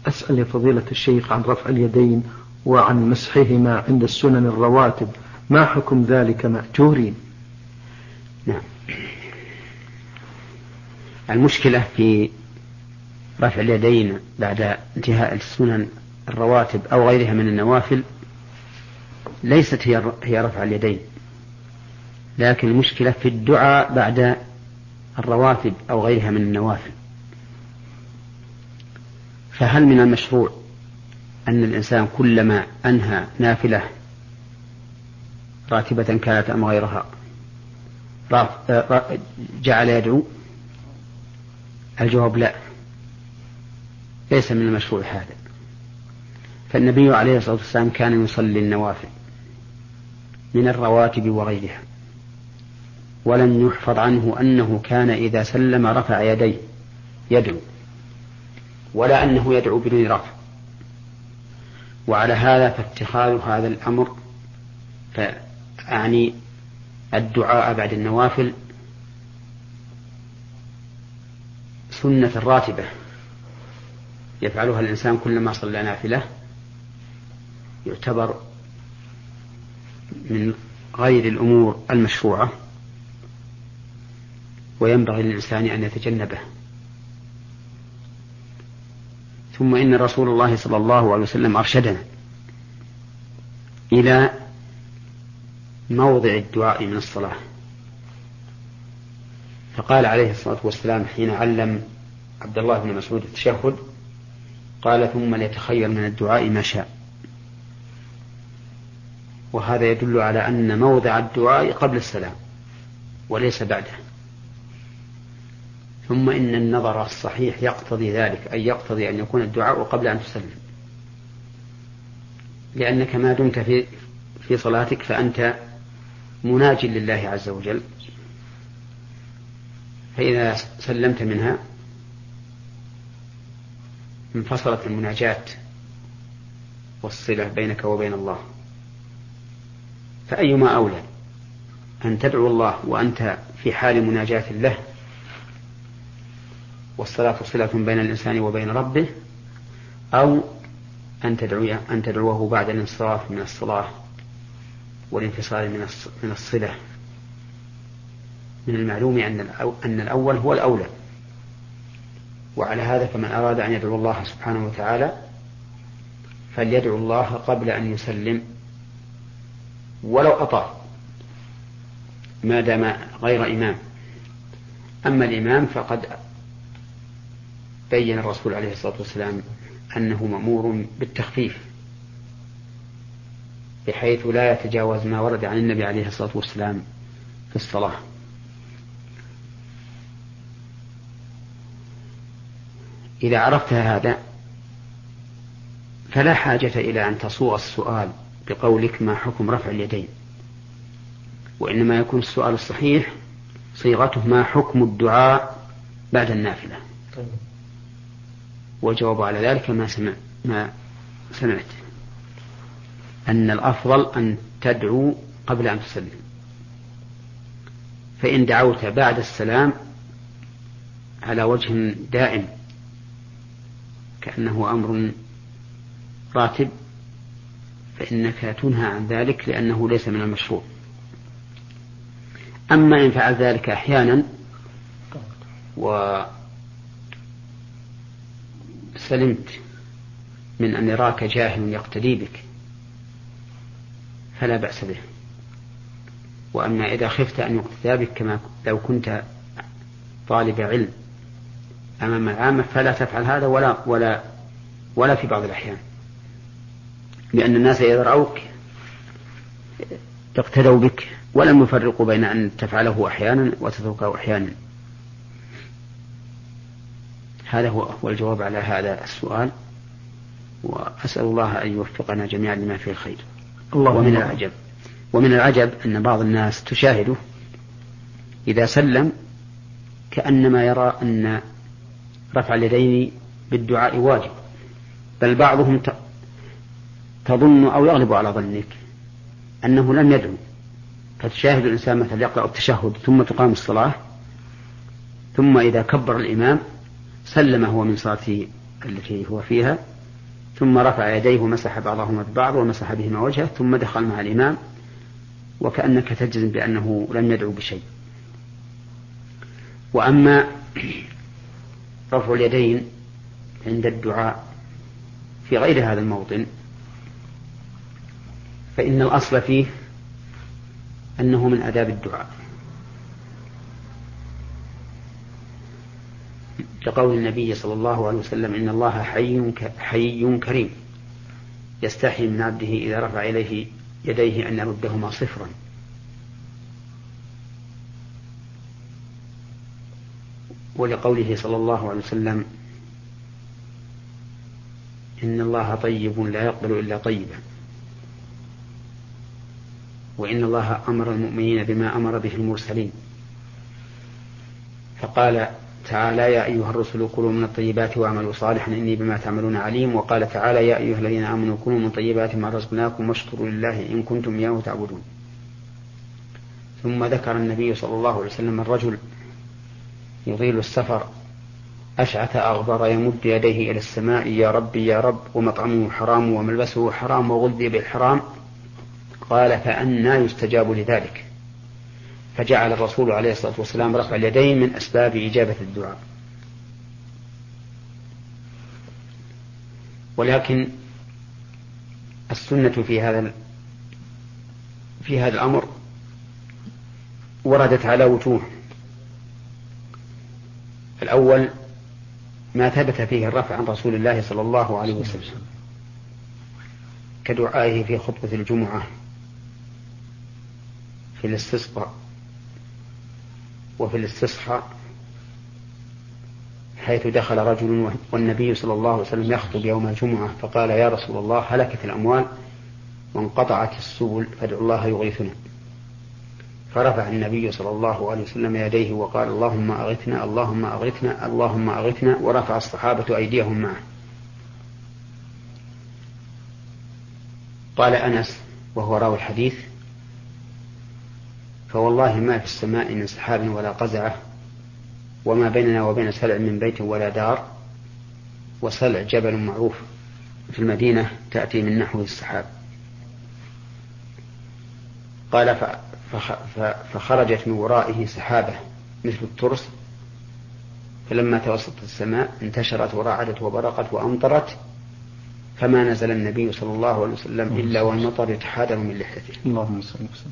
أسأل فضيلة الشيخ عن رفع اليدين وعن مسحهما عند السنن الرواتب، ما حكم ذلك مأجورين؟ نعم. المشكلة في رفع اليدين بعد انتهاء السنن الرواتب أو غيرها من النوافل ليست هي رفع اليدين، لكن المشكلة في الدعاء بعد الرواتب أو غيرها من النوافل. فهل من المشروع أن الإنسان كلما أنهى نافلة راتبة كانت أم غيرها جعل يدعو؟ الجواب لا، ليس من المشروع هذا. فالنبي عليه الصلاة والسلام كان يصلي النوافل من الرواتب وغيرها، ولم يحفظ عنه أنه كان إذا سلم رفع يديه يدعو، ولا أنه يدعو بدون رفع. وعلى هذا فاتخاذ هذا الأمر فأعني الدعاء بعد النوافل سنة راتبة يفعلها الإنسان كلما صلى نافلة يعتبر من غير الأمور المشروعة، وينبغي للإنسان أن يتجنبه. ثم إن رسول الله صلى الله عليه وسلم أرشدنا إلى موضع الدعاء من الصلاة، فقال عليه الصلاة والسلام حين علم عبد الله بن مسعود التشهد قال ثم ليتخير من الدعاء ما شاء. وهذا يدل على أن موضع الدعاء قبل السلام وليس بعده. ثم إن النظر الصحيح يقتضي ذلك، أي يقتضي أن يكون الدعاء قبل أن تسلم، لأنك ما دمت في صلاتك فأنت مناج لله عز وجل، فإذا سلمت منها انفصلت المناجاة والصلة بينك وبين الله. فأيما أولى أن تدعو الله وأنت في حال مناجاة له والصلاة صلة بين الإنسان وبين ربه، أو أن تدعوه بعد الانصراف من الصلاة والانفصال من الصلة. من المعلوم أن الأول هو الأولى. وعلى هذا فمن أراد أن يدعو الله سبحانه وتعالى فليدعو الله قبل أن يسلم ولو أطال ما دام غير إمام. أما الإمام فقد بين الرسول عليه الصلاة والسلام أنه مأمور بالتخفيف بحيث لا يتجاوز ما ورد عن النبي عليه الصلاة والسلام في الصلاة. إذا عرفت هذا فلا حاجة إلى أن تصوغ السؤال بقولك ما حكم رفع اليدين، وإنما يكون السؤال الصحيح صيغته ما حكم الدعاء بعد النافلة. والجواب على ذلك ما سمعت أن الأفضل أن تدعو قبل أن تسلم، فإن دعوت بعد السلام على وجه دائم كأنه أمر راتب فإنك تنهى عن ذلك لأنه ليس من المشروع. أما إن فعل ذلك أحيانا وسلمت من أن يراك جاهل يقتدي بك فلا بأس به. وأما إذا خفت أن يقتدى بك كما لو كنت طالب علم أمام العامة فلا تفعل هذا ولا في بعض الأحيان، لأن الناس إذا رأوك اقتدوا بك ولم يفرقوا بين أن تفعله أحيانا وتتركه أحيانا. هذا هو الجواب على هذا السؤال، وأسأل الله أن يوفقنا جميعا لما فيه الخير. ومن العجب أن بعض الناس تشاهده إذا سلم كأنما يرى أن رفع اليدين بالدعاء واجب، بل بعضهم تظن أو يغلب على ظنك أنه لم يدعو، فتشاهد الإنسان مثلا يقرأ التشهد ثم تقام الصلاة ثم إذا كبر الإمام سلم هو من صلاته التي هو فيها ثم رفع يديه ومسح بعضهما ببعض ومسح بهما وجهه ثم دخل مع الإمام، وكأنك تجزم بأنه لم يدعو بشيء. وأما رفع اليدين عند الدعاء في غير هذا الموطن فإن الأصل فيه أنه من آداب الدعاء، كقول النبي صلى الله عليه وسلم: إن الله حيي كريم يستحي من عبده إذا رفع إليه يديه أن يردهما صفرا. ولقوله صلى الله عليه وسلم: إن الله طيب لا يقبل إلا طيبا. وإن الله أمر المؤمنين بما أمر به المرسلين، فقال تعالى: يا أيها الرسل كلوا من الطيبات واعملوا صالحا إني بما تعملون عليم. وقال تعالى: يا أيها الذين آمنوا كلوا من طيبات ما رزقناكم واشكروا لله إن كنتم إياه تعبدون. ثم ذكر النبي صلى الله عليه وسلم الرجل يطيل السفر أشعث أغبر يمد يديه إلى السماء: يا ربي يا رب، ومطعمه حرام وملبسه حرام وغذي بالحرام. قال: فأنى يستجاب لذلك؟ فجعل الرسول عليه الصلاة والسلام رفع اليدين من أسباب إجابة الدعاء. ولكن السنة في هذا الأمر وردت على وجوه. الأول ما ثبت فيه الرفع عن رسول الله صلى الله عليه وسلم كدعائه في خطبة الجمعة في الاستسقاء وفي الاستصحاء، حيث دخل رجل والنبي صلى الله عليه وسلم يخطب يوم الجمعة فقال: يا رسول الله، هلكت الأموال وانقطعت السبل فادعوا الله يغيثنا. فرفع النبي صلى الله عليه وسلم يديه وقال: اللهم أغثنا اللهم أغثنا اللهم أغثنا، ورفع الصحابة أيديهم معه. قال أنس وهو راوي الحديث: فوالله ما في السماء من سحاب ولا قزعة، وما بيننا وبين سلع من بيت ولا دار، وسلع جبل معروف في المدينة تأتي من نحو السحاب. قال: فخرجت من ورائه سحابة مثل الترس، فلما توسطت السماء انتشرت ورعدت وبرقت وأمطرت، فما نزل النبي صلى الله عليه وسلم إلا والمطر يتحادر من لحيته. اللهم صل وسلم.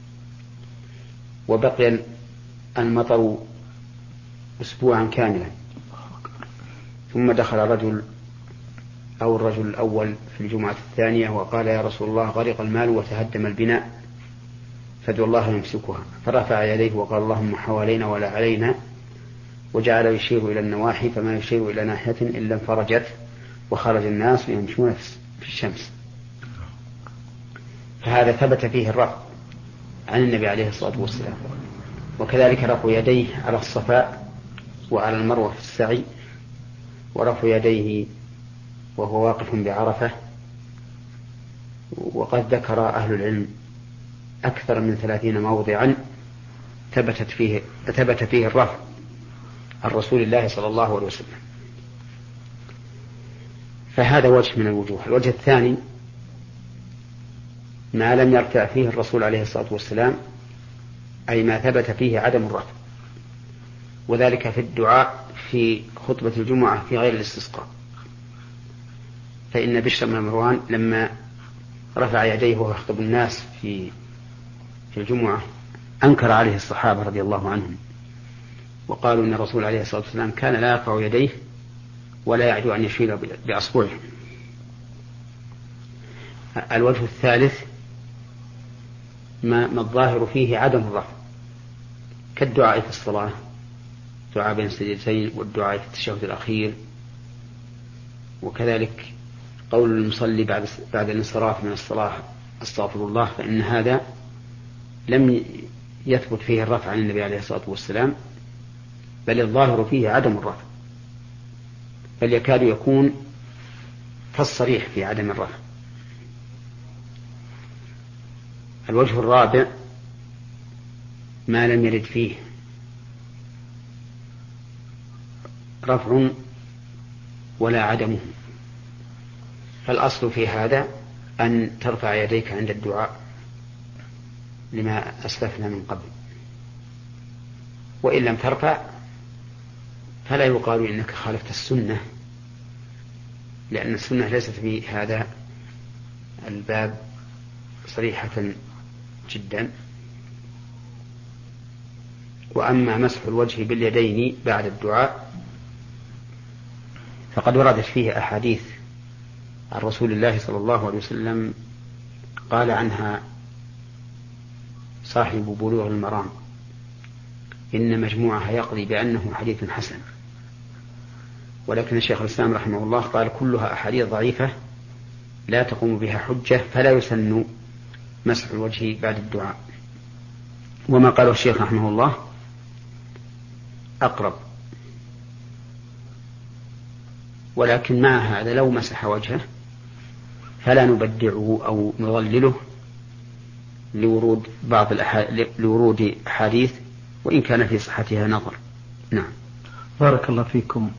وبقي المطر أسبوعا كاملا، ثم دخل الرجل الأول في الجمعة الثانية وقال: يا رسول الله، غرق المال وتهدم البناء، فادعوا الله يمسكها. فرفع يديه وقال: اللهم حوالينا ولا علينا، وجعل يشير إلى النواحي، فما يشير إلى ناحية إلا انفرجت وخرج الناس يمشون في الشمس. فهذا ثبت فيه الرفع عن النبي عليه الصلاة والسلام. وكذلك رفع يديه على الصفاء وعلى المروة في السعي، ورفع يديه وهو واقف بعرفة. وقد ذكر أهل العلم أكثر من 30 موضعا ثبت فيه الرفع عن رسول الله صلى الله عليه وسلم. فهذا وجه من الوجوه. الوجه الثاني ما لم يرفع فيه الرسول عليه الصلاة والسلام، أي ما ثبت فيه عدم الرفع، وذلك في الدعاء في خطبة الجمعة في غير الاستسقاء. فإن بشر بن مروان لما رفع يديه وهو يخطب الناس في الجمعة أنكر عليه الصحابة رضي الله عنهم، وقالوا إن الرسول عليه الصلاة والسلام كان لا يرفع يديه ولا يعدو أن يشير بأصبعه. الوجه الثالث ما الظاهر فيه عدم الرفع، كالدعاء في الصلاة، دعاء بين السجدتين، والدعاء في التشهد الأخير، وكذلك قول المصلي بعد الانصراف من الصلاة: استغفر الله. فإن هذا لم يثبت فيه الرفع عن النبي عليه الصلاة والسلام، بل الظاهر فيه عدم الرفع، بل يكاد يكون كالصريح في عدم الرفع. الوجه الرابع ما لم يرد فيه رفع ولا عدمه، فالأصل في هذا أن ترفع يديك عند الدعاء لما أسلفنا من قبل، وإن لم ترفع فلا يقال إنك خالفت السنة، لأن السنة ليست في هذا الباب صريحة جدا. وأما مسح الوجه باليدين بعد الدعاء فقد وردت فيه أحاديث عن رسول الله صلى الله عليه وسلم قال عنها صاحب بلوغ المرام إن مجموعها يقضي بأنه حديث حسن، ولكن الشيخ الإسلام رحمه الله قال كلها أحاديث ضعيفة لا تقوم بها حجة، فلا يسن مسح الوجه بعد الدعاء. وما قاله الشيخ رحمه الله أقرب، ولكن مع هذا لو مسح وجهه فلا نبدعه أو نضلله لورود أحاديث وإن كان في صحتها نظر. نعم. بارك الله فيكم.